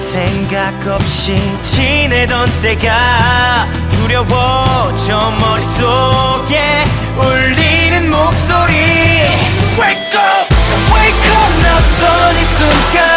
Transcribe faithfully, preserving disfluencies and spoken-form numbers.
생각 없이 지내던 때가 두려워져 머릿속에 울리는 목소리 Wake up, wake up 낯선 이 순간